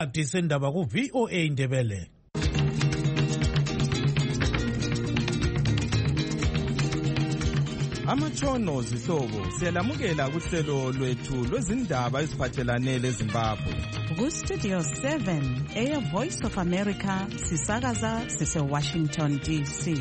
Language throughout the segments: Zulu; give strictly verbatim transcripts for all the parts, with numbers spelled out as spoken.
Adisendaba ku V O A Ndebele. Amatshono zihlobo siyalamukela kuhlelo lwethu lwezindaba eziphathelane leZimbabwe. Ku Studio seven, Air Voice of America, sisakaza sise Washington D C.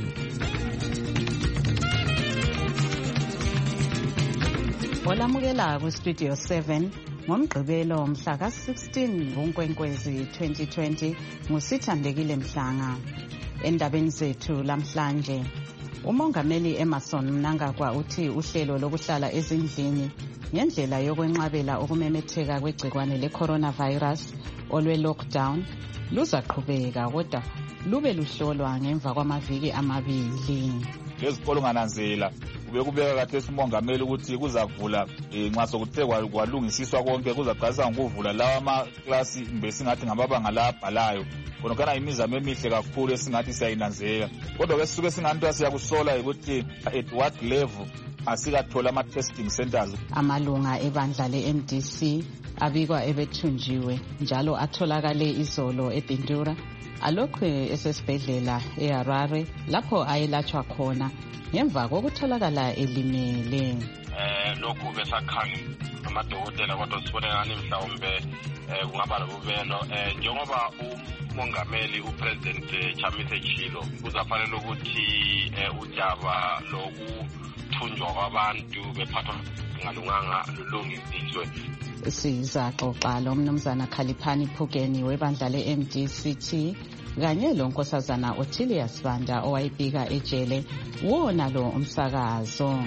Olamukela ku Studio seven ngomgqibelo mhla ka sixteen ngoNkwenkwezi twenty twenty nguSithandekile Mhlanga. Endabeni zethu lamhlanje, uMongameli Emmerson Mnangagwa uthi uhlelo lokuhlala ezindlini ngendlela yokwenqabela ukumemetheka kwegcikwane le-coronavirus olwe-lockdown luzaqhubeka kodwa lube luhlolwa ngemva kwamaviki amabili. Lezikolo ngananzela kube kubeka kathesi uMongameli ukuthi kuzavula nxa sokuthe kwalungisiswa konke kuzaqalisa ngokuvula lawa amaklasi mbe singathi ngamabanga la abhalayo. Konokana imizamo emihle kakhulu esingathi siyayinanzela. Kodwa ke sisuke singanto siyakusola ukuthi at what level asikathola ama-testing centers. Amalunga ebandla le-M D C abikwa ebethunjiwe njalo atholakale izolo eBindura alokhu esesibhedlela eHarare lapho ayelatshwa khona ngemva kokutholakala elimele. Eh lokhu besakhange amadokotela kodwa sibonekani mhlawumbe kungaba lobubelo eh njengoba uMongameli uPresident Chamisa Chilo kuzafanele ukuthi udaba lokuthunjwa kwabantu bephathwa ngalunganga lulungisiswe. Sizaxoxa lo mnumzana Khaliphani Phukeni webandla le-M D C T kanye lo nkosazana Ottilius Banda owayibika ejele wona lo umsakazo.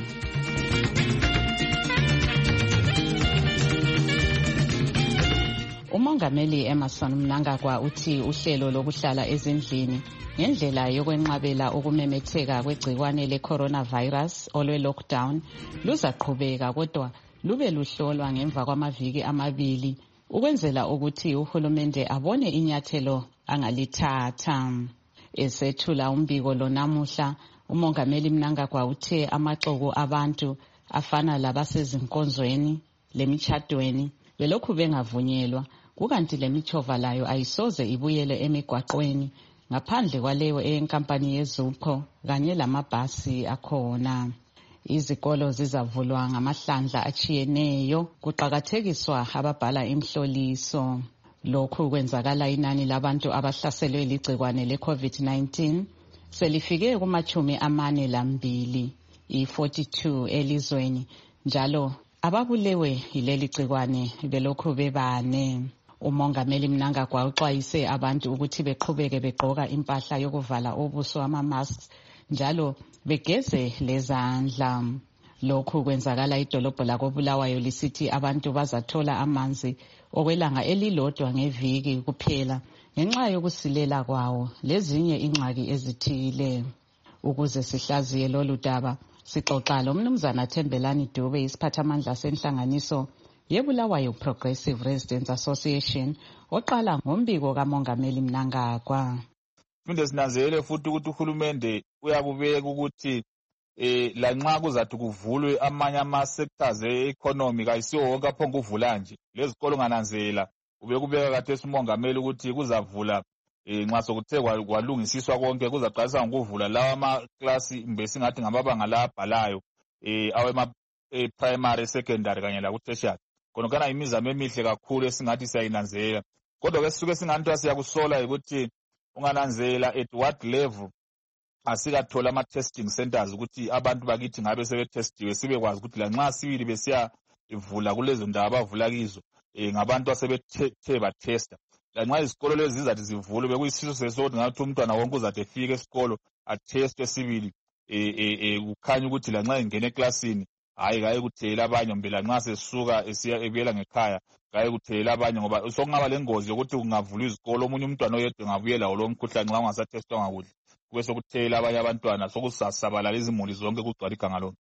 uMongameli Emmerson Mnangagwa uthi uhlelo lokuhlala ezindlini ngendlela yokwenqabela ukumemetheka kwegcikwane le-coronavirus olwe-lockdown luzaqhubeka kodwa lube luhlolwa ngemva kwamaviki amabili ukwenzela ukuthi uhulumende abone inyathelo angalithatha. Esethula umbiko lo namuhla, uMongameli Mnangagwa uthe amaxoko abantu afana labasezinkonzweni lemishadweni belokhu bengavunyelwa kukanti lemichova layo ayisoze ibuyele emigwaqweni ngaphandle kwaleyo eyenkampani yeZupco kanye lamabhasi akhona. Izikolo zizavulwa ngamahlandla achiyeneyo kuqakathekiswa ababhala imhloliso. Lokhu kwenzakala inani labantu abahlaselwe ligcikwane le-COVID nineteen selifike kumachumi amane lambili i-forty-two elizweni njalo ababulewe yileli gcikwane belokhu bebane. uMongameli Mnangagwa uxwayise abantu ukuthi beqhubeke begqoka impahla yokuvala ubuso ama-masks njalo begeze lezandla. Lokhu kwenzakala idolobho lakoBulawayo lisithi abantu bazathola amanzi okwelanga elilodwa ngeviki kuphela ngenxa yokusilela kwawo lezinye ingxaki ezithile. Ukuze sihlaziye lolu daba sixoxa lo mnumzana Thembelani Dube isiphathamandla senhlanganiso yeBulawayo Progressive Residents Association oqala ngombiko kaMongameli Mnangagwa. Phinde sinanzelele futhi ukuthi uhulumende uyakubeka ukuthi eh lanxa kuzathi kuvulwe amanye ama-sectors e-economy kayisiwo wonke aphonga ukuvula nje. Lezikolo ngananzela ube kubeka kathesi uMongameli ukuthi kuzavula eh nxa sokuthe kwalungisiswa konke kuzaqalisa ngokuvula lawa amaklasi mbe singathi ngamabanga la abhalayo eh awema primary secondary kanye la ku-tertiary. Konokana imizamo emihle kakhulu esingathi siyayinanzela. Kodwa ke sisuke singanto siyakusola ukuthi ungananzela at what level asikathola ama-testing centers ukuthi abantu bakithi ngabe sebetestiwe sibe kwazi ukuthi lanxa sibili besiya ivula kulezo ndawo abavula kizo eh ngabantu asebethe batesta. Lanxa izikolo lezi zizathi zivulwe bekuyisiso sesokuthi ngathi umntwana wonke uzathi efike esikolo atestwe sibili eh eh kukhanya ukuthi lanxa ingene eklasini hayi kaye kuthela abanye mbe lanxa sesuka esiya ebuyela ngekhaya kaye kuthela abanye ngoba sokungaba lengozi yokuthi kungavulwa izikolo omunye umntwana oyedwa ngabuyela lo mkhuhlane nxa ungasatestwa ngakuhle kube sokuthela abanye abantwana sokusasabalala izimuli zonke kugcwala iganga lonke.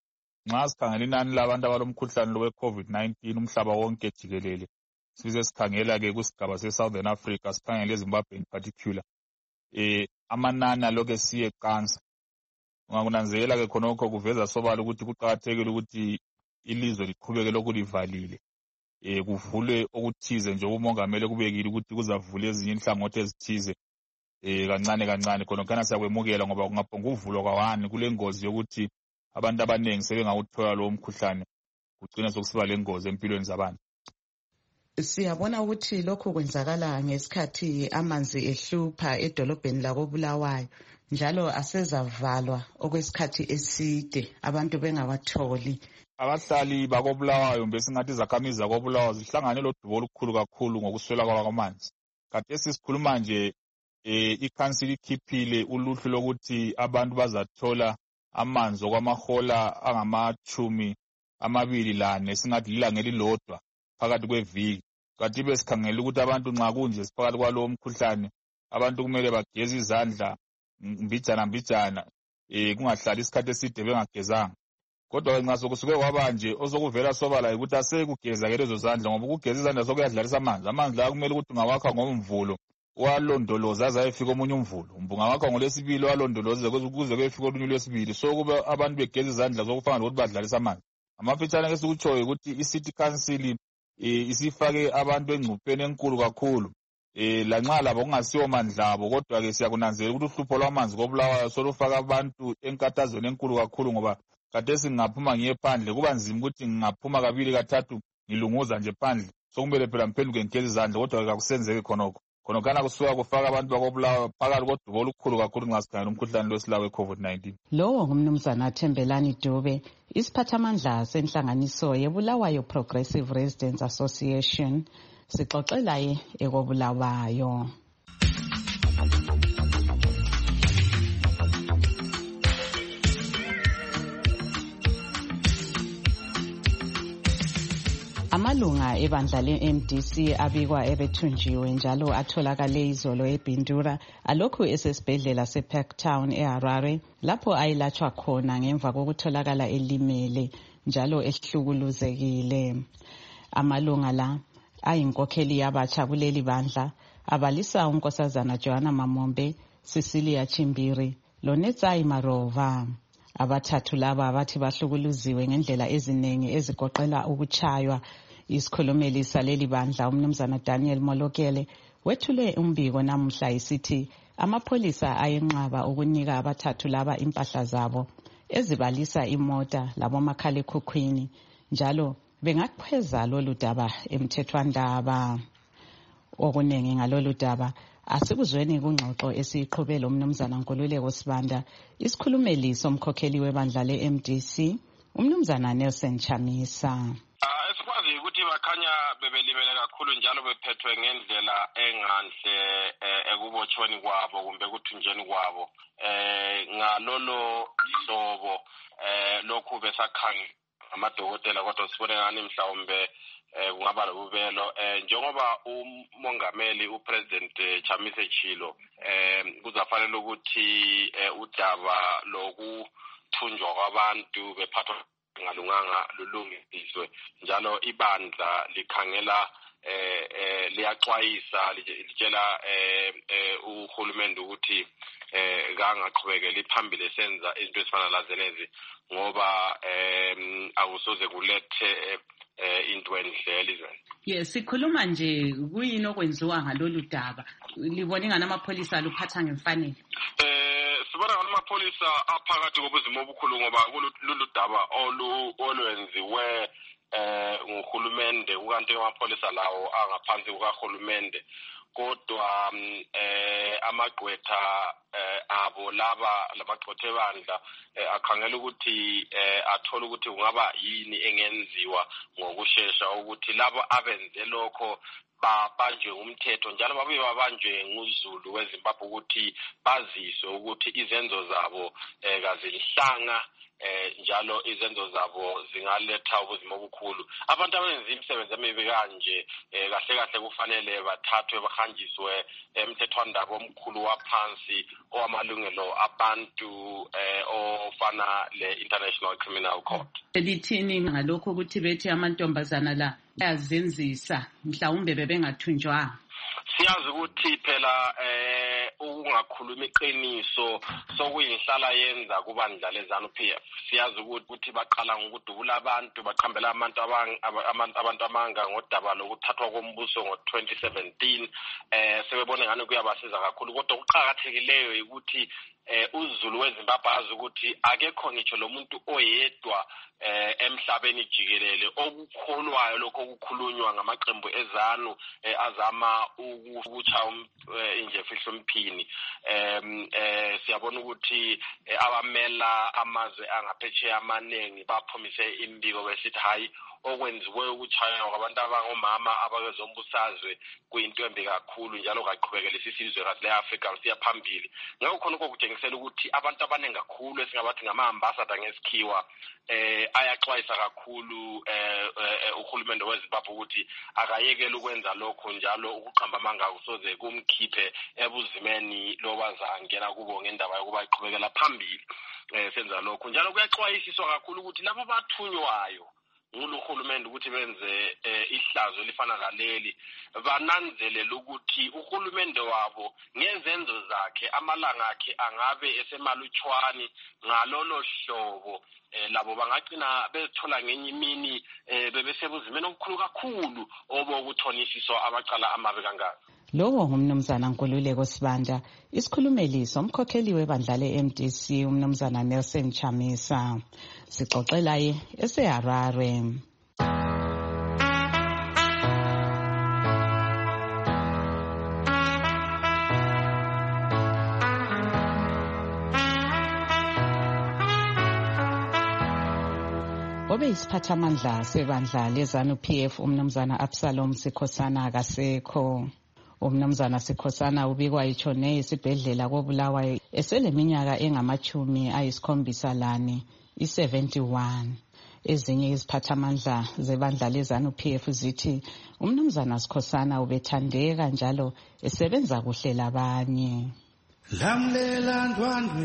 Nxa sikhangela inani labantu abalomkhuhlane lo we-COVID nineteen umhlaba wonke jikelele size sikhangela ke kusigaba se-Southern Africa sikhangela eZimbabwe in particular eh amanani aloke siye qansa. Ungakunanzela ke khonokho kuveza sobala ukuthi kuqhakathekile ukuthi ilizwe liqhubeke lokulivalile eh kuvule okuthize nje umongameli kubekile ukuthi kuzavula ezinye inhlangothi ezithize eh kancane kancane khona kana siyakwemukela ngoba kungaphonga uvulwa kwawani kule ngozi yokuthi abantu abaningi sebengawuthola lo mkhuhlane kugcina sokusiba lengozi empilweni zabantu. Siyabona ukuthi lokho kwenzakala ngesikhathi amanzi ehlupha edolobheni lakoBulawayo njalo asezavalwa okwesikhathi eside abantu bengawatholi. Abahlali bakoBulawayo besingathi izakhamizi zakoBulawayo zihlangane lodubo olukhulu kakhulu ngokuswela kwamanzi. Khathesi sikhuluma nje eh iCouncil ikhiphile uluhlu lokuthi abantu bazathola amanzi okwamahola angamachumi amabili lane singathi lilanga elilodwa phakathi kweviki. Kanti besikhangela ukuthi abantu nxa kunje siphakathi kwalo mkhuhlane abantu kumele bageze izandla mbijana mbijana eh kungahlali isikhathi eside bengagezanga. Kodwa nxa sokusuke kwabanje osokuvela sobala ukuthi asekugeza ke lezo zandla ngoba ukugeza izandla sokuyadlalisa amanzi. Amanzi la kumele ukuthi ungawakha ngomvulo walondoloza azayefika omunye umvulo. Umbunga wakho ngolesibili walondoloza kuze kuyefika olunye lwesibili. So kuba abantu begeza izandla zokufana ukuthi badlalisa amanzi. Amafitshane ke sikutshoyo ukuthi iCity Council isifake abantu engcupheni enkulu kakhulu. Eh lanxa labo kungasiyo mandla abo kodwa ke siyakunanzelela ukuthi uhlupho lwamanzi koBulawayo solufaka abantu enkatazweni enkulu kakhulu ngoba khathesi ngaphuma ngiye phandle kuba nzima ukuthi ngingaphuma kabili kathathu ngilunguza nje phandle sokumele phela ngiphenduke ngigeza izandla kodwa kakusenzeke khonokho. Khonokana kusuka kufaka abantu bakoBulawayo phakathi kodubo olukhulu kakhulu nxa sikhangela umkhuhlane lwesilawe we-COVID nineteen. Lowo ngumnumzana Thembelani Dube, isiphathamandla senhlanganiso yeBulawayo Progressive Residents Association, sixoxelaye ekoBulawayo. Amalunga ebandla le-M D C abikwa ebethunjiwe njalo atholakale izolo eBindura alokhu esesibhedlela seParktown eHarare lapho ayelatshwa khona ngemva kokutholakala elimele njalo ehlukuluzekile. Amalunga la ayinkokheli yabatsha kuleli bandla abalisa unkosazana Joanna Mamombe, Cecilia Chimbiri loNetsayi Marova. Abathathu laba abathi bahlukuluziwe ngendlela eziningi ezigoqela ukuchaywa. Isikhulumeli saleli bandla umnumzana Daniel Molokele wethule umbiko namuhla isithi amapholisa ayenqaba ukunika abathathu laba impahla zabo ezibalisa imota labomakhalekhukhwini njalo bengakhweza lolu daba emthethwandaba. Okuningi ngalolu daba asikuzweni kungxoxo esiyiqhubele umnumzana Nkululeko Sibanda, isikhulumeli somkhokheli webandla le-M D C umnumzana Nelson Chamisa. Esikwazi ukuthi bakhanya bebelimele kakhulu njalo bephethwe ngendlela enganhle ekubotshweni kwabo kumbe kuthunjeni kwabo eh ngalolo hlobo eh lokhu besakhangela amadokotela kodwa sibone ngani mhlawumbe eh kungaba lobubelo eh njengoba umongameli upresident Chamisa Chilo eh kuzafanele ukuthi udaba lokuthunjwa kwabantu bephathwa ngalunganga lulungiswe njalo ibandla likhangela eh eh liyaxwayisa litshela eh uhulumende ukuthi eh kangaqhubekela iphambili senza izinto ezifana lazenezi ngoba eh akusoze kulethe eh into enhle elizweni. Yes, sikhuluma nje kuyini okwenziwa ngalolu daba. Libona ngana amapholisa luphatha ngemfanelo. Eh sibona ngana amapholisa aphakathi kobuzima obukhulu ngoba lolu daba olu olwenziwe eh nguhulumende ukanti amapholisa lawo angaphansi kukaHulumende kodwa eh amagqwetha abo laba labagqwethe bandla akhangela ukuthi athola ukuthi kungaba yini engenziwa ngokusheshsha ukuthi labo abenze lokho babanjwe umthetho njalo babuye babanjwe nguzulu weZimbabwe ukuthi baziswe ukuthi izenzo zabo kazilihlanga eh njalo izenzo zabo zingaletha ubuzima obukhulu. Abantu abenza imisebenzi emibi kanje kahle kahle kufanele bathathwe bahanjiswe emthethwandaba omkhulu waphansi owamalungelo abantu eh ofana le International Criminal Court. Elithini ngalokho ukuthi bethi amantombazana la ayazenzisa mhlawumbe bebengathunjwa. Siyazi ukuthi phela eh ukungakhuluma iqiniso sokuyinhlala yenza kubandla leZANU P F. Siyazi ukuthi baqala ngokudubula abantu baqhambela abantu abantu abantu amanga ngodaba lokuthathwa kombuso ngo twenty seventeen eh sebebone ngani kuyabasiza kakhulu kodwa ukuqhakathekileyo ukuthi eh uZulu weZimbabwe azi ukuthi akekho ngitsho lo muntu oyedwa eh emhlabeni jikelele okukholwayo lokho okukhulunywa ngamaqembu eZANU azama ukutsha inje fihlo mphini em eh siyabona ukuthi abamela amazwe angaphetsheya amaningi baphumise imbiko besithi hayi okwenziwe ukuchaya kwabantu abangomama abakezombusazwe kuyinto embi kakhulu njalo kaqhubekele isizwe le Africa siya phambili ngakho khona ukukutshengisela ukuthi abantu abaningi kakhulu esingabathi ngama-ambassador ngesikhiwa eh ayaxwayisa kakhulu eh uhulumende weZimbabwe ukuthi akayekele ukwenza lokho njalo ukuqhamba amanga usoze kumkhiphe ebuzimeni lobazangena kubo ngendaba yokuba iqhubekela phambili eh senza lokho njalo kuyaxwayisiswa kakhulu ukuthi labo bathunywayo nguhulumende ukuthi benze ihlazo lifana naleli bananzelela ukuthi uhulumende wabo ngezenzo zakhe amalanga akhe angabe esemalutshwani ngalolo hlobo labo bangaqina bethola ngenye imini bebesebuzimeni okukhulu kakhulu obokuthonisiswa abacala amabe kangaka. Lowo ngumnumzana Nkululeko Sibanda, isikhulumeli somkhokheli webandla le-M D C umnumzana Nelson Chamisa. Sixoxela ye eseHarare. Obe isiphathamandla sebandla leZANU P F umnumzana Absalom Sikhosana akasekho. Umnumzana Sikhosana ubikwa itshone esibhedlela koBulawayo eseleminyaka engamachumi ayisikhombisa lane i-seventy-one. Ezinye iziphathamandla zebandla leZANU P F zithi umnumzana Sikhosana ubethandeka njalo esebenza kuhle labanye. Lamlela ndwandwe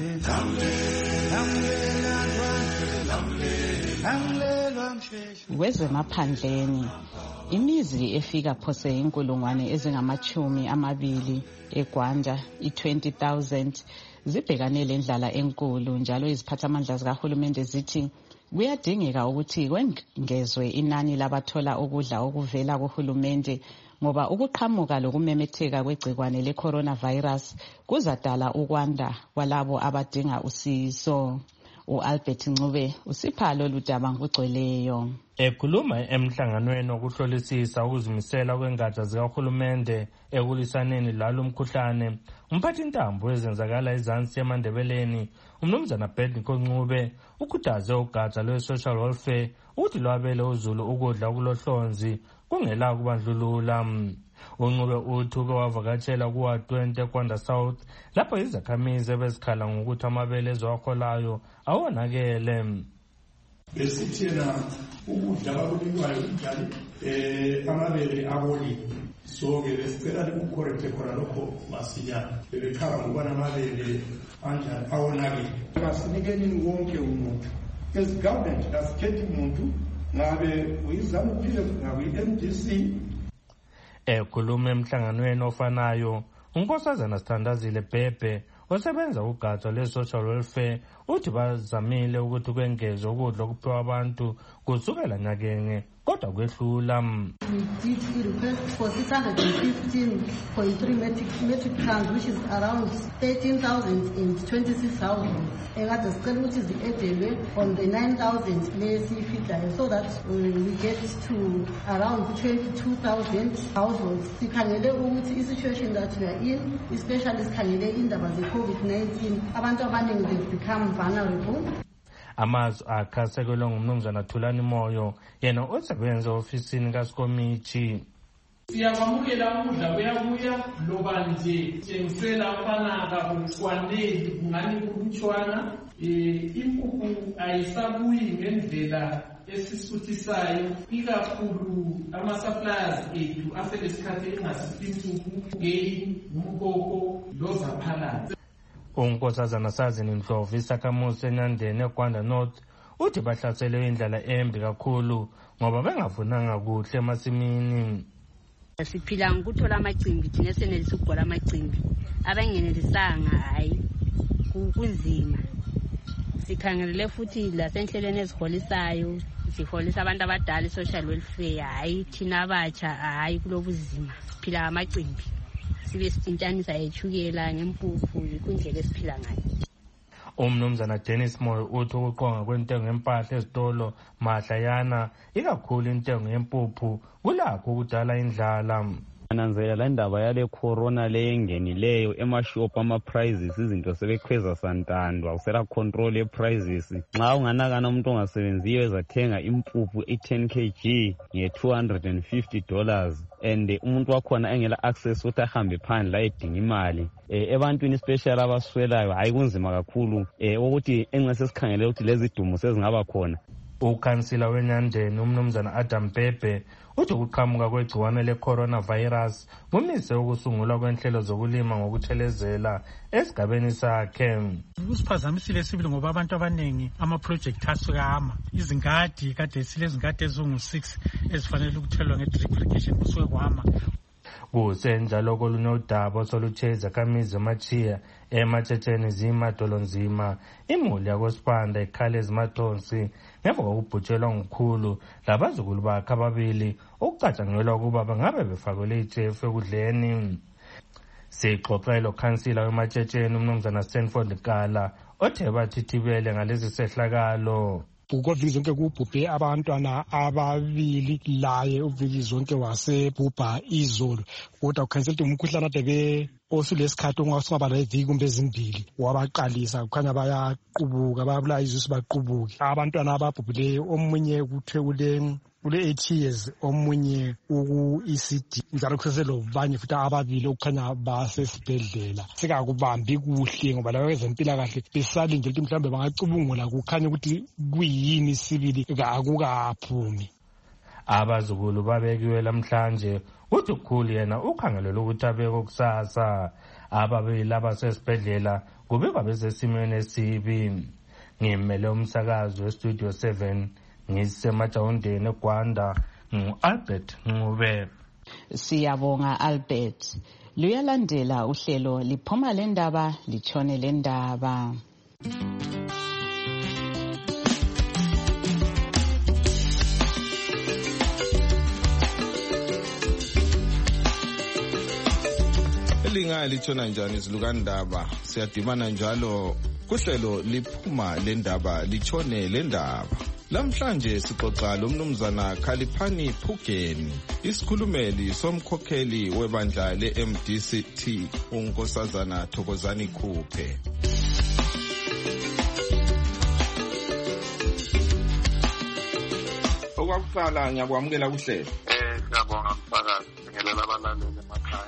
lamlela ndwandwe lamlela msheshe. Kwezemaphandleni imizi efika phose inkulungwane ezingamachumi amabili eGwanda i-twenty thousand zibhekane lendlala enkulu njalo iziphathamandla zikahulumende zithi kuyadingeka ukuthi kwengezwe inani labathola ukudla okuvela kuhulumende ngoba ukuqhamuka lokumemetheka kwegcikwane le-coronavirus kuzadala ukwanda kwalabo abadinga usizo. U-Albert Ncube usipha lolu daba ngokugcweleyo. Ekhuluma emhlanganweni wokuhlolisisa ukuzimisela kwengatsha zikahulumende ekulisaneni lalo mkhuhlane, umphathintambo wezenzakala ezansi eMandebeleni umnumzana Bedniko Ncube ukhuthaze ugatsha lwe-social welfare ukuthi lwabele uZulu ukudla okulohlonzi kungela kubandlulula. uNcube uthi uke wavakatshela kuwa twenty eGwanda South lapho izakhamizi ebezikhala ngokuthi amabele eziwaholayo awonakele. Besithi yena ukudla abakulinywayo njalo eh amabele aboliwe, so ke besicela ukucorrecte khona lokho masinyana bebekhaba ngoba namabele anjani awonakele. Asinikeni wonke umuntu as government asikhethi umuntu ngabe uyiZANU P F ngabe i-M D C. Ekhuluma emhlanganweni ofanayo uNkosazana Sithandazile Bhebhe osebenza ugatsha le-social welfare uthi bazamile ukuthi kwengezwe ukudla okuphiwa abantu kusukela nyakenge kodwa kwehlula. We did a request for six hundred fifteen point three metric tons, which is around thirteen thousand twenty-six thousand. Ekade sicela ukuthi zi-edelwe on the nine thousand lesiyifidlayo so that uh, we get to around twenty-two thousand households. Sikhangele ukuthi i-situation that we are in, especially sikhangele indaba ze-COVID nineteen, abantu abaningi they've become vulnerable. Amazwi akhe asekelwe ngumnumzana Thulani Moyo yena osebenza ofisini kaSikomithi. Siyakwamukela ukudla kuyabuya loba nje tshengisela ufanaka ukwanele kungani kulutshwana impuphu ayisabuyi ngendlela esisuthisayo ikakhulu ama-suppliers ethu aselesikhathi engasiphi impuphu ngeyi umkoko lozaphalala. uNkosazana Sazini Ndlovu isakhamuzi eNyandeni eGwanda North uthi bahlaselwe indlala embi kakhulu ngoba bengavunanga kuhle emasimini. Siphila ngokuthola amacimbi thina senelisa ukugwala amacimbi abangenelisanga hayi kunzima. Sikhangelele futhi lasenhlelweni eziholisayo siholisa abantu abadala social welfare hayi thina abatsha hayi kulobuzima siphila amacimbi sibe sitintanisa echukela ngempuphu ikundlela esiphila ngayo. Umnumzana Dennis Moyo uthi ukuqonga kwentengo empahla ezitolo mahlayana ikakhulu intengo yempuphu kulakho ukudala indlala. Nanzela la ndaba yale corona leyengenileyo emashop ama prices izinto sebekhweza santandwa usela control ye prices. Nxa unganakana umuntu ongasebenziyo ezathenga impuphu i ten kilograms nge two hundred fifty dollars and umuntu wakhona engela access ukuthi ahambe phandle la edinga imali. Ebantwini special abaswelayo hayi kunzima kakhulu ukuthi engase sikhangele ukuthi lezi dumo sezingaba khona. Ukhansila weNyandeni umnumzana Adam Bhebhe uthi ukuqhamuka kwegciwane le-coronavirus kumise ukusungulwa kwenhlelo zokulima ngokuthelezela esigabeni sakhe. Kusiphazamisile sibili ngoba abantu abaningi ama-project asukama izingadi kade silezingadi ezingu six ezifanele ukuthelwa nge-drip irrigation kusuke kwama. Kusenjalo kolunye udaba soluthe izakhamizi emachiya ematshetheni zimadolonzima imuli yakosipanda ikhale ezimathonsi ngemva kokubhutshelwa ngukhulu labazukulu bakhe ababili okucatshangelwa ukuba bangabe befakelwe ijefu ekudleni. Sixoxa lo khansila wematshetheni umnumzana Stanford Kala othe bathithibele ngalezi sehlakalo. Ukoviki zonke kubhubhe abantwana ababili laye uviki zonke wasebhubha izolo kodwa ukhansela ukuthi umkhuhlane ade osulesikhathi ongasingaba leviki kumbe ezimbili wabaqalisa kukhanya bayaqubuka bayabula izisu baqubuke. Abantwana ababhubhileyo omunye kuthiwe kule kule eight years omunye uku E C D njalo kuseselo banye futhi ababili okukhanya basesibhedlela. Sikakubambi kuhle ngoba lawo ezempilakahle besalindele ukuthi mhlawumbe bangacubungula kukhanya ukuthi kuyini sibili akukaphumi. Abazukulu babekiwe namhlanje uthi ukhulu yena ukhangelele ukuthi abeke kusasa. Ababili abasesibhedlela kubekwa besesimeni esibi. Ngimele umsakazo westudio seven ngisemajawundeni eGwanda ngu-Albert Ncube. Siyabonga Albert. Luyalandela uhlelo liphuma lendaba litshone lendaba. Linga litshona njani izilukandaba siyadibana njalo kuhlelo liphuma lendaba litshone lendaba. Lamhlanje sixoxa lomnumzana Khaliphani Phugeni isikhulumeli somkhokheli webandla le-M D C T unkosazana Thokozani Khuphe. Okwakuqala ngiyakwamukela kuhlelo. Eh siyabonga mfakazi ngelela abalaleli emakhaya.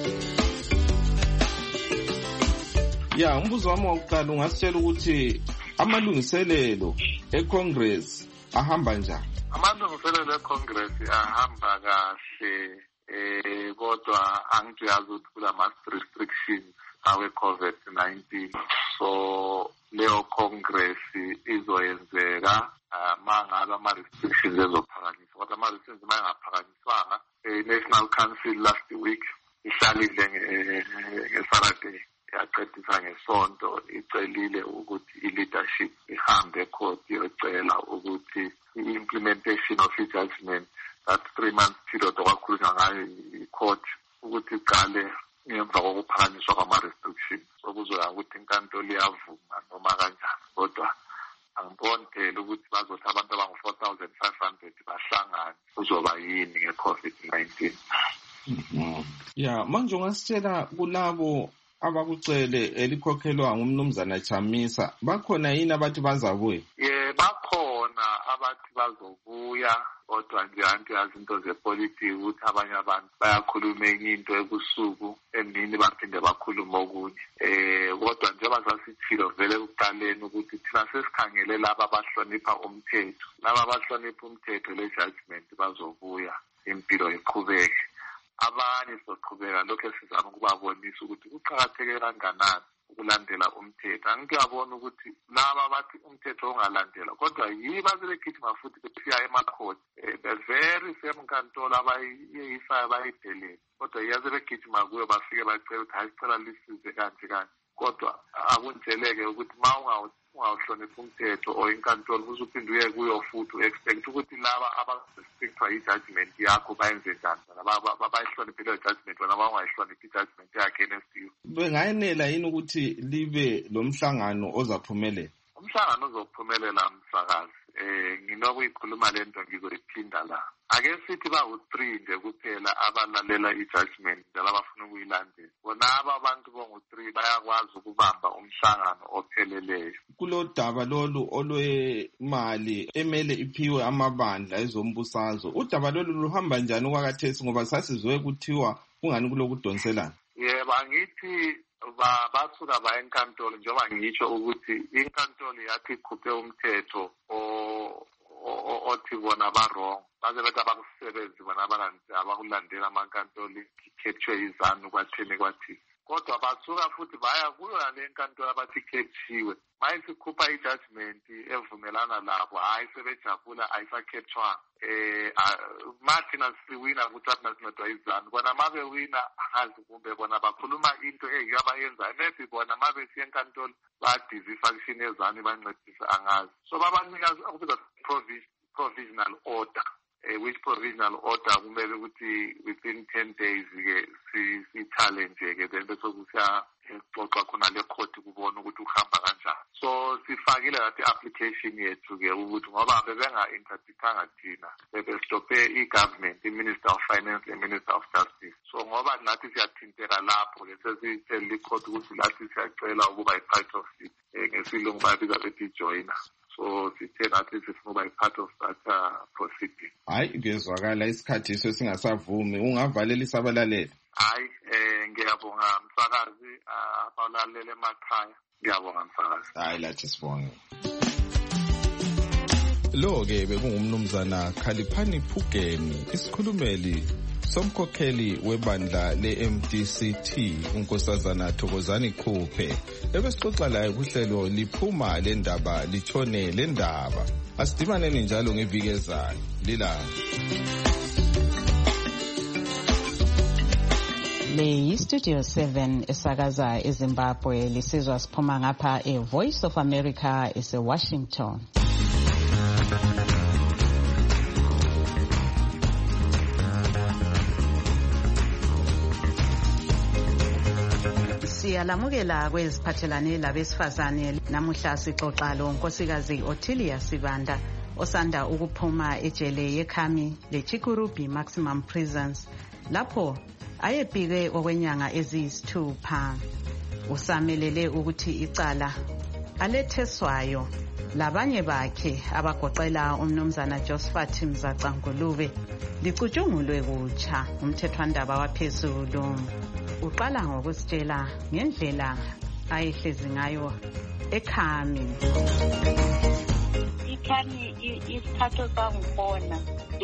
Ya umbuzo wami wokuqala ungasitshela ukuthi amalungiselelo eCongress ahamba njani? Amalungiselelo eCongress ahamba kahle eh kodwa angiyazi ukuthi kulama restrictions awe COVID nineteen so leyo Congress izoyenzeka mangabe ama restrictions ezophakanyiswa kodwa ama restrictions mangaphakanyiswanga i-National Council last week ihlalile ngeSaturday yaqedisa ngesonto icelile ukuthi i-leadership ihambe court yocela ukuthi i-implementation of i-judgment that three months period okwakhulunywa ngayo i-court ukuthi iqale ngemva kokuphakanyiswa kwama-restrictions sokuzoya ukuthi inkantolo iyavuma noma kanjani kodwa angibonile ukuthi bazothi abantu abangu-four thousand five hundred bahlangane kuzoba yini nge-COVID nineteen. Ya manje ungasitshela kulabo abakucele elikhokhelwa ngumnumzana Chamisa bakhona yini abathi bazabuya? Yeah, bakhona abathi bazobuya kodwa nje anti yazinto zepolitiki ukuthi abanye abantu bayakhuluma enye into ebusuku emini baphinde bakhuluma okunye. Eh kodwa njengoba sasithilo vele ekuqaleni ukuthi thina sesikhangele laba abahlonipha umthetho. Laba abahlonipha umthetho le judgment bazobuya impilo iqhubeke. Abanye soqhubeka lokho sizama ukubabonisa ukuthi kuqhakatheke kanganani ukulandela umthetho. Angiyabona ukuthi laba bathi umthetho ongalandela kodwa yiba sebegijima futhi besiya emakhoti the very same nkantolo abayiyisa abayidelele kodwa yaze begijima kuyo bafike bacela ukuthi hayi sicela lisize kanje kanje kodwa akunjeleke ukuthi ma ungawuhlonipha umthetho or inkantolo uzuphinde uye kuyo futhi expect ukuthi laba abastrictwa i-judgment yakho bayenze njani bayihloniphe leyo judgment wena bangayihloniphi i-judgment yakhe against you. Bengayenela yini ukuthi libe lo mhlangano ozaphumelela? Umhlangano uzophumelela msakazi. Eh nginokuyikhuluma lento ngizoyiphinda la. Ake sithi ba u-three nje kuphela abalalela i-judgment njalo abafuna ukuyilandela. Bona aba abantu bongu-three bayakwazi ukubamba umhlangano opheleleyo. Kulo daba lolu olwemali emele iphiwe amabandla ezombusazwe. Udaba lolu luhamba njani okwakhathesi ngoba sasizwe kuthiwa kungani kulokudonselana? Yebo angithi ba basuka ba enkantolo njengoba ngisho ukuthi inkantolo yathi ikhuphe umthetho o othi bona ba wrong baze bathi abakusebenzi bona abakulandela amankantolo ikhethwe izanu kwathini kwathi kodwa basuka futhi baya kuyo le nkantolo abathi ikhethiwe mayisikhupha i-judgment evumelana labo hayi sebejabula ayisakhethwa eh Martina siwina ukuthi asinodwa izanu bona mabe wina akazi kumbe bona bakhuluma into eyabayenza maybe bona mabe siye enkantolo badizifakishini ezanu bancedisa angazi so babanika ukubiza provisional order uh, which provisional order kumele ukuthi within ten days ke si si challenge ke then bese kusiya xoxa khona le court kubona ukuthi uhamba kanjani so sifakile that application yethu ke ukuthi ngoba bebenga interpretanga thina bebe stophe i-government i-Minister of Finance i-Minister of Justice so ngoba nathi siyathinteka lapho ke sesitshela i-court ukuthi lathi siyacela ukuba i-part of it ngesilungu bayibiza bethi joiner so sithe nathi sifuna ukuba i-part of that uh, proceeding. Hayi ngezwakala isikhathi sesingasavumi ungavalela isabalaleli. Hayi eh ngiyabonga msakazi abalalele emakhaya ngiyabonga msakazi. Hayi lathi sibonge. Lo ke bekungumnumzana Khaliphani Phugeni isikhulumeli somkhokheli webandla le-M D C T unkosazana Thokozani Khuphe ebesixoxa laye kuhlelo liphuma le ndaba litshone le ndaba asidibaneni njalo ngeviki ezayo lilanga. Le yi-Studio seven esakaza eZimbabwe lisizwa siphuma ngapha e-Voice of America ese-Washington. Siyalamukela kweziphathelane labesifazane namuhla sixoxa lo nkosikazi Ottilia Sibanda osanda ukuphuma ejele yeKhami leChikurubi Maximum Prisons lapho ayebhike okwenyanga eziyisithupha. Usamelele ukuthi icala aletheswayo labanye bakhe abagoqela umnumzana Josephat Mzacangulube licutshungulwe kutsha umthethwandaba waphezulu. Uqala ngokusitshela ngendlela ayehlezi ngayo eKhami. iKhami isikhathi sangibona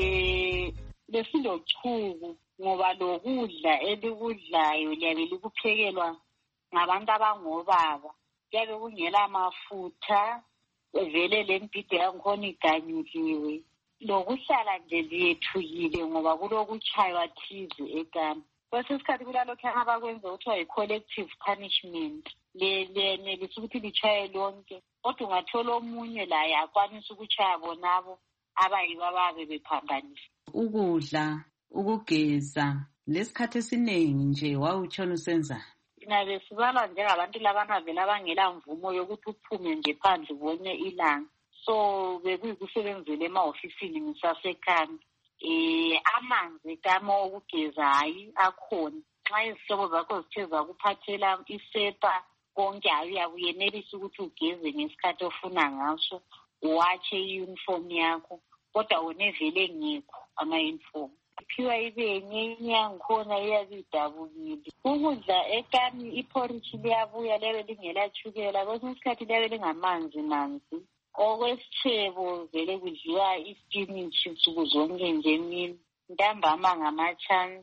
besilochuku ngoba lokudla elikudlayo liyabe likuphekelwa ngabantu abangobaba kuyabe kungela amafutha vele lembhide yangikhona iganyuliwe lokuhlala nje liyethukile ngoba kulokutshaywa thize eKhami. Kwesinye isikhathi kulalokhu abakwenza kuthiwa yi-collective punishment lenelisa ukuthi litshaye lonke kodwa ungathola omunye laye akwanisa ukutshaya bonabo abayibo ababe bephambanisa. Ukudla, ukugeza lesikhathi esiningi nje wawutshona usenza. Nabe sibala njengabantu labana vele abangela mvumo yokuthi uphume nje phandle ubone ilanga so bekuyikusebenzela ema-ofisini ngisaseKhami. Eh amanzi kama okugeza hayi akhona nxa izihlobo zakho zithe zakuphathela isepa konke uyakuyenelisa ukuthi ugeze ngesikhathi ofuna ngaso watshe i-uniform yakho kodwa wona vele ngekho ama-uniform iphiwa ibenye inyangikhona iyabidabukile. Ukudla eKhami iphorishi liyabuya liyabe lingela tshukela kwesinye isikhathi liyabe lingamanzi manzi. Okwesitshebo vele kudliwa ispinach nsuku zonke nje emini ntambama ngamachani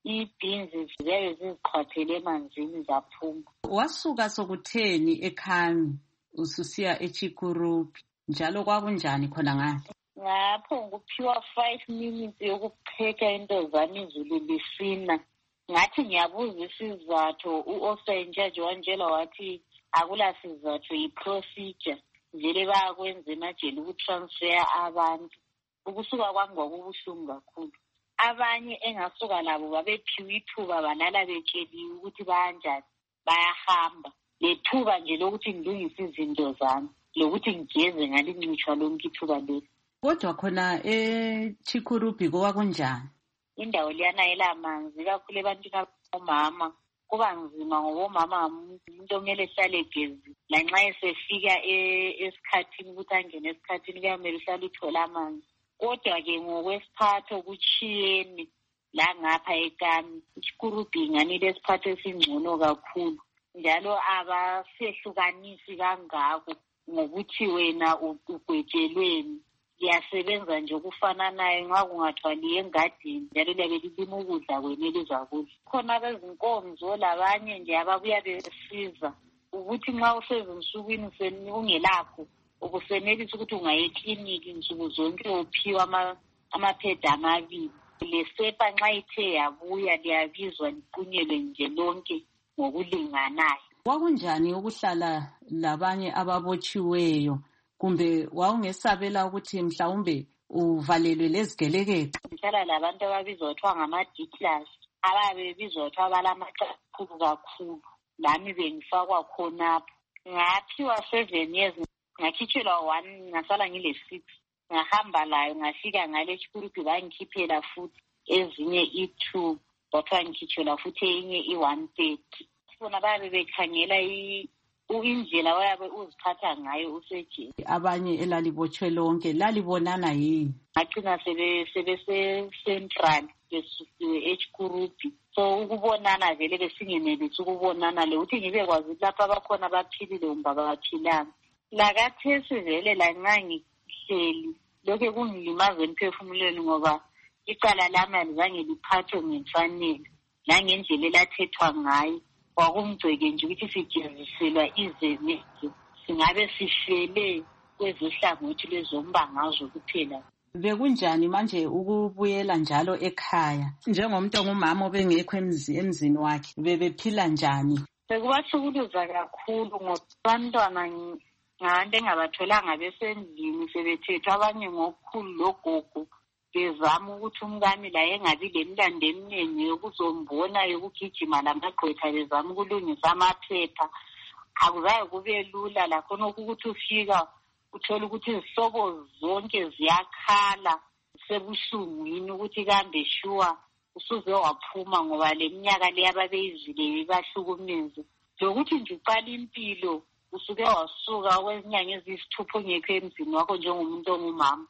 i-beans ziyabe ziziqhwathele emanzini zaphuma. Wasuka sokutheni eKhami ususiya eChikurupi njalo kwakunjani khona ngale? Ngapho nguphiwa five minutes yokupheka into zami izulu lisina. Ngathi ngiyabuza isizathu, u-officer in charge wanjela wathi akula sizathu, yi-procedure vele bayakwenza emajele ukutransfer abantu. Ukusuka kwami kwakubuhlungu kakhulu. Abanye engasuka labo babephiwe ithuba balala betsheliwe ukuthi bayanjani, bayahamba. Lethuba nje lokuthi ngilungise izinto zami, lokuthi ngigeze ngalincitshwa lonke ithuba leli. Kodwa khona eChikurupi kwakunjani? Indawo liyana elamanzi kakhulu ebantwini abomama. Kuba nzima ngoba omama umuntu omele ehlale egezi. Lanxa esefika esikhathini ukuthi angene esikhathini kuyamele uhlale uthola amanzi. Kodwa-ke ngokwesiphatho kuchiyeni la ngapha eKami. iChikurupi ngani lesiphatho esingcono kakhulu. Njalo abasehlukanisi kangako ngokuthi wena ugwetshelweni. Liyasebenza nje ukufananayo nxa kungathwali engadini njalo liyabe lilima ukudla kwenu elizakudla. Khona bezinkonzo labanye nje ababuya besiza ukuthi nxa usezinsukwini ungelakho ukusenelisa ukuthi ungaye ekliniki nsuku zonke uphiwa amapheda amabili. Lesepa nxa ithe yabuya liyabizwa liqunyelwe nje lonke ngokulinganayo. Kwakunjani ukuhlala labanye ababotshiweyo? Kumbe wawungesabela ukuthi mhlawumbe uvalelwe lezigelekeqe? Ngihlala labantu ababizwa kuthiwa ngama-D class, ababebizwa kuthiwa balamaqaphulu kakhulu. Lami bengifakwa khonapho. Ngaphiwa seven years, ngakhitshelwa one, ngasala ngile six. Ngahamba layo, ngafika ngale eChikurupi bangikhiphela futhi ezinye i-two, kuthiwa ngikhitshelwa futhi enye i-one thirty. Bona babe bekhangela indlela wayabe uziphatha ngayo usejele. Abanye elalibotshwe lonke lalibonana yini? Ngagcina sebese-central besusiwe eChikurupi. So ukubonana vele besingenelisi ukubonana le uthi ngibe kwazi ukuthi lapha abakhona baphilile kumbe abaphilanga. Lakathesi vele lanxa ngihleli lokhe kungilimaza emphefumulweni ngoba icala lami alizange liphathwe ngemfanelo nangendlela elathethwa ngayo. Kwakumgcweke nje ukuthi sijeziselwa izenezi singabe sihlele kwezohlangothi lezombangazwe kuphela. Bekunjani manje ukubuyela njalo ekhaya njengomuntu ongumama obengekho emzini wakhe? Bebephila njani? Sekubahlukuluza kakhulu ngoba abantwana ngabantu engabatholanga besendlini sebethethwa abanye ngokukhulu logogo bezama ukuthi umkami la engabi lemlando eminingi yokuzombona yokugijima lamagqwetha bezama ukulungisa amaphepha. Akuzayo kube lula lakhona ukuthi ufika uthola ukuthi izihlobo zonke ziyakhala sebuhlungwini ukuthi kambe shuwa usuze waphuma ngoba leminyaka le ababeyizile ibahlukumeze. Lokuthi nje uqala impilo usuke wasuka kwezinyanga eziyisithupha ungekho emzini wakho njengomuntu ongumama.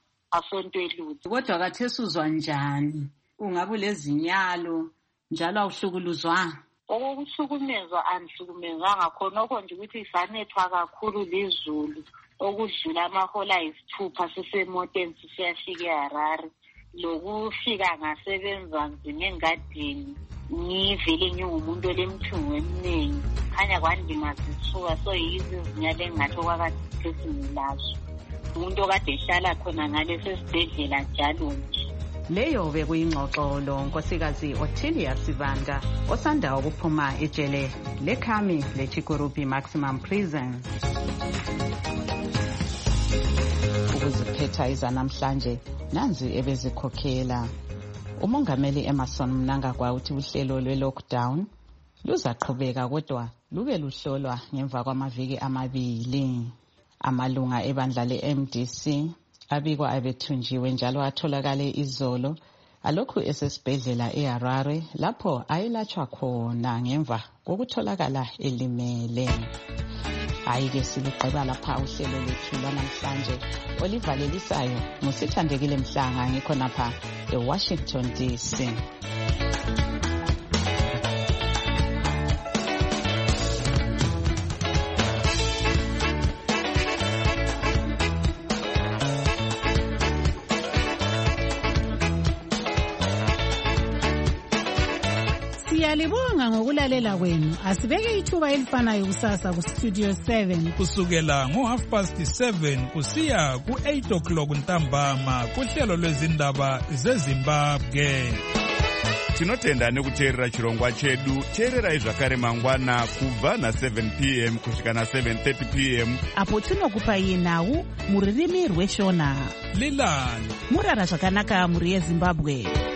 Kodwa kathesi uzwa njani? Ungabe lezinyalo njalo awuhlukuluzwanga? Okuhlukumezwa angihlukumezwanga khonokho nje ukuthi isanethwa kakhulu lizulu okudlula amahola ayisithupha sisemoteni sisiyafika eHarare. Lokufika ngasebenza nzima engadini ngivele ngingumuntu olemthungo eminingi khanya kwandingazisuka so yizi izinyalo engathi okwakathesi ngilazo. Umuntu okade ehlala khona ngaleso sibhedlela njalo nje. Leyo bekuyingxoxo lonkosikazi Ottilia Sibanda osanda ukuphuma ejele leKhami leChikurupi Maximum Prison. Ukuziphetha izanamhlanje nanzi ebezikhokhela. Umongameli Emmerson Mnangagwa uthi uhlelo lwe-lockdown luzaqhubeka kodwa lube luhlolwa ngemva kwamaviki amabili. Amalunga ebandla le-M D C abikwa abethunjiwe njalo atholakale izolo alokhu esesibhedlela eHarare lapho ayelatshwa khona ngemva kokutholakala elimele. Hayi-ke siluqeba lapha uhlelo lethu lwanamhlanje olivalelisayo ngusithandekile Mhlanga ngikhonapha eWashington D C. Siyalibonga ngokulalela kwenu. Asibeke ithuba elifanayo kusasa ku Studio seven. Kusukela ngo half past seven kusiya ku eight o'clock ntambama kuhlelo lwezindaba zeZimbabwe. Tinotenda nekuteerera chirongwa chedu. Teererai zvakare mangwana kubva na seven p m kusvika na seven thirty p m apo tinokupai nhau muririmi rweshona. Lilani murara zvakanaka muri yeZimbabwe.